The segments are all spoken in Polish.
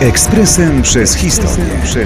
Ekspresem przez historię.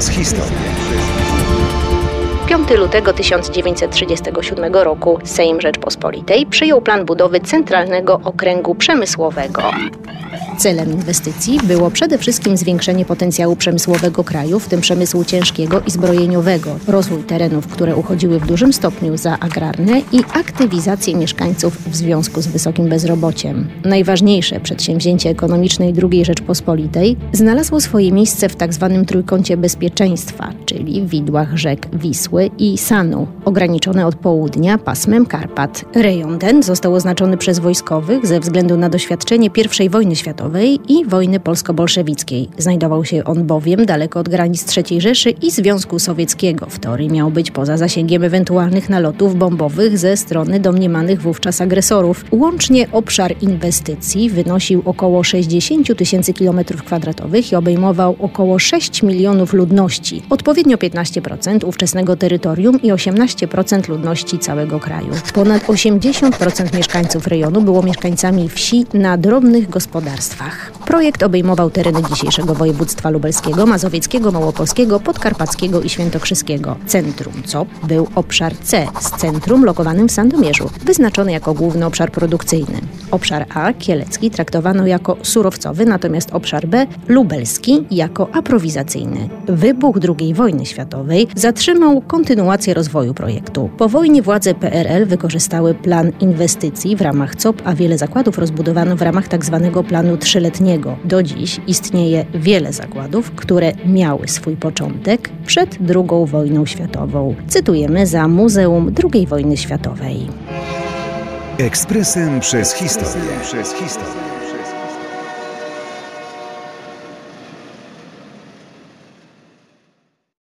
5 lutego 1937 roku Sejm Rzeczpospolitej przyjął plan budowy Centralnego Okręgu Przemysłowego. Celem inwestycji było przede wszystkim zwiększenie potencjału przemysłowego kraju, w tym przemysłu ciężkiego i zbrojeniowego, rozwój terenów, które uchodziły w dużym stopniu za agrarne i aktywizację mieszkańców w związku z wysokim bezrobociem. Najważniejsze przedsięwzięcie ekonomiczne II Rzeczpospolitej znalazło swoje miejsce w tzw. trójkącie bezpieczeństwa, czyli w widłach rzek Wisły i Sanu, ograniczone od południa pasmem Karpat. Rejon ten został oznaczony przez wojskowych ze względu na doświadczenie I wojny światowej i wojny polsko-bolszewickiej. Znajdował się on bowiem daleko od granic III Rzeszy i Związku Sowieckiego. W teorii miał być poza zasięgiem ewentualnych nalotów bombowych ze strony domniemanych wówczas agresorów. Łącznie obszar inwestycji wynosił około 60 000 km² i obejmował około 6 milionów ludności, odpowiednio 15% ówczesnego terytorium i 18% ludności całego kraju. Ponad 80% mieszkańców rejonu było mieszkańcami wsi na drobnych gospodarstwach. Projekt obejmował tereny dzisiejszego województwa lubelskiego, mazowieckiego, małopolskiego, podkarpackiego i świętokrzyskiego. Centrum COP był obszar C z centrum lokowanym w Sandomierzu, wyznaczony jako główny obszar produkcyjny. Obszar A, kielecki, traktowano jako surowcowy, natomiast obszar B, lubelski, jako aprowizacyjny. Wybuch II wojny światowej zatrzymał kontynuację rozwoju projektu. Po wojnie władze PRL wykorzystały plan inwestycji w ramach COP, a wiele zakładów rozbudowano w ramach tzw. planu trzyletniego. Do dziś istnieje wiele zakładów, które miały swój początek przed II wojną światową. Cytujemy za Muzeum II wojny światowej. Ekspresem przez historię.